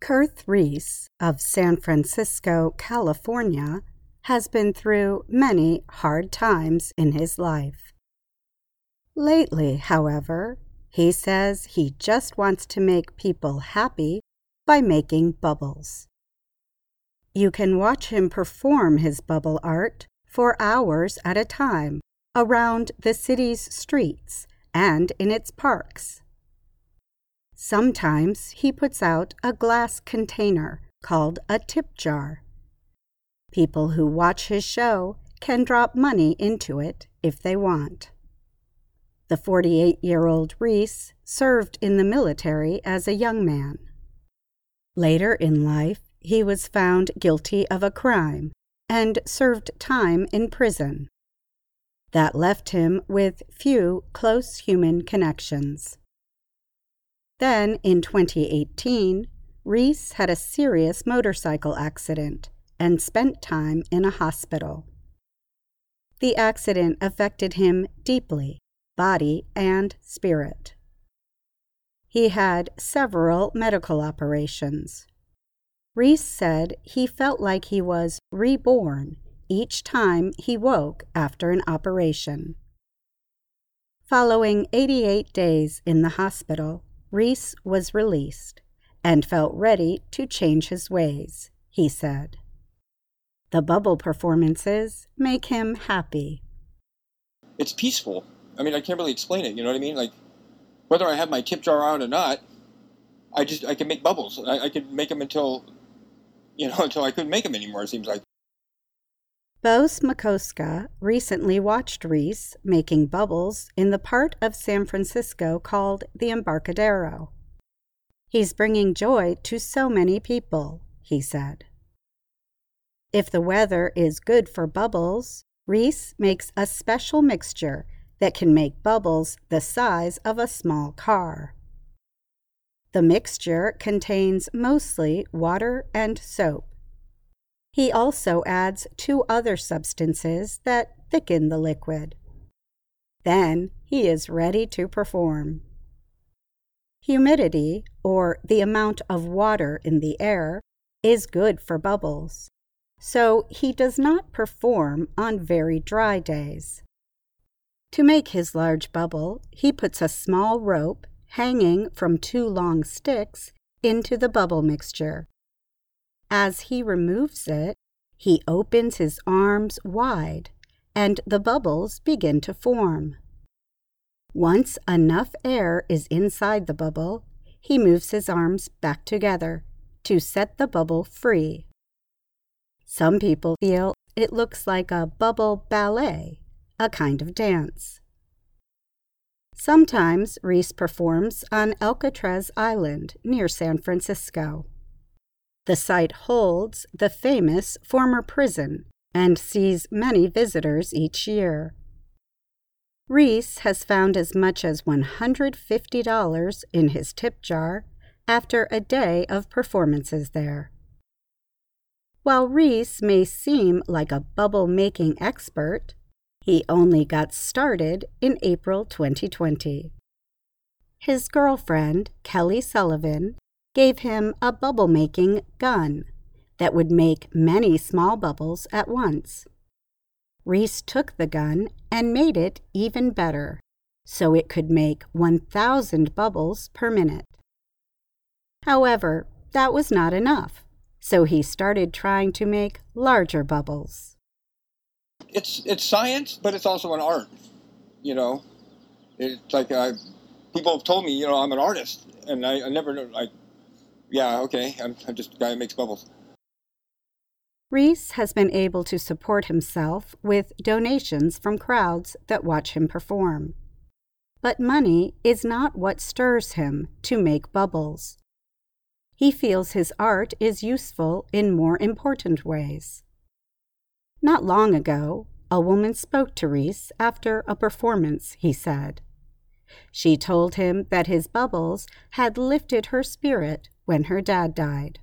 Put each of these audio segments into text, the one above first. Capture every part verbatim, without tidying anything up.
Kurth Reese of San Francisco, California, has been through many hard times in his life. Lately, however, he says he just wants to make people happy by making bubbles. You can watch him perform his bubble art for hours at a time around the city's streets and in its parks. Sometimes he puts out a glass container called a tip jar. People who watch his show can drop money into it if they want. The forty-eight-year-old Reese served in the military as a young man. Later in life, he was found guilty of a crime and served time in prison. That left him with few close human connections. Then, in twenty eighteen, Reese had a serious motorcycle accident and spent time in a hospital. The accident affected him deeply, body and spirit. He had several medical operations. Reese said he felt like he was reborn each time he woke after an operation. Following eighty-eight days in the hospital, Reese was released and felt ready to change his ways, he said. The bubble performances make him happy. It's peaceful. I mean, I can't really explain it, you know what I mean? Like, whether I have my tip jar on or not, I just, I can make bubbles. I, I could make them until, you know, until I couldn't make them anymore, it seems like. Bose Makoska recently watched Reese making bubbles in the part of San Francisco called the Embarcadero. He's bringing joy to so many people, he said. If the weather is good for bubbles, Reese makes a special mixture that can make bubbles the size of a small car. The mixture contains mostly water and soap. He also adds two other substances that thicken the liquid. Then he is ready to perform. Humidity, or the amount of water in the air, is good for bubbles, so he does not perform on very dry days. To make his large bubble, he puts a small rope hanging from two long sticks into the bubble mixture. As he removes it, he opens his arms wide, and the bubbles begin to form. Once enough air is inside the bubble, he moves his arms back together to set the bubble free. Some people feel it looks like a bubble ballet, a kind of dance. Sometimes Reese performs on Alcatraz Island near San Francisco. The site holds the famous former prison and sees many visitors each year. Reese has found as much as one hundred fifty dollars in his tip jar after a day of performances there. While Reese may seem like a bubble-making expert, he only got started in April twenty twenty. His girlfriend, Kelly Sullivan, gave him a bubble-making gun that would make many small bubbles at once. Reese took the gun and made it even better, so it could make one thousand bubbles per minute. However, that was not enough, so he started trying to make larger bubbles. It's it's science, but it's also an art, you know. It's like uh, people have told me, you know, I'm an artist, and I, I never know, like, yeah, okay, I'm, I'm just a guy who makes bubbles. Reese has been able to support himself with donations from crowds that watch him perform. But money is not what stirs him to make bubbles. He feels his art is useful in more important ways. Not long ago, a woman spoke to Reese after a performance, he said. She told him that his bubbles had lifted her spirit when her dad died.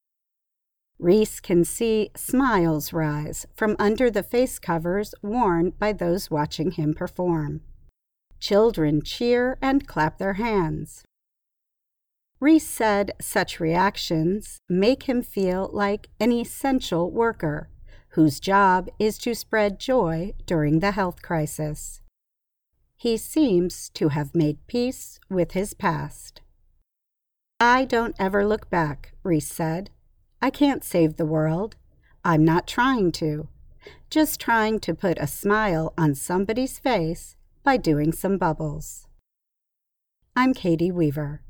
Reese can see smiles rise from under the face covers worn by those watching him perform. Children cheer and clap their hands. Reese said such reactions make him feel like an essential worker whose job is to spread joy during the health crisis. He seems to have made peace with his past. "I don't ever look back," Reese said. "I can't save the world. I'm not trying to. Just trying to put a smile on somebody's face by doing some bubbles." I'm Katie Weaver.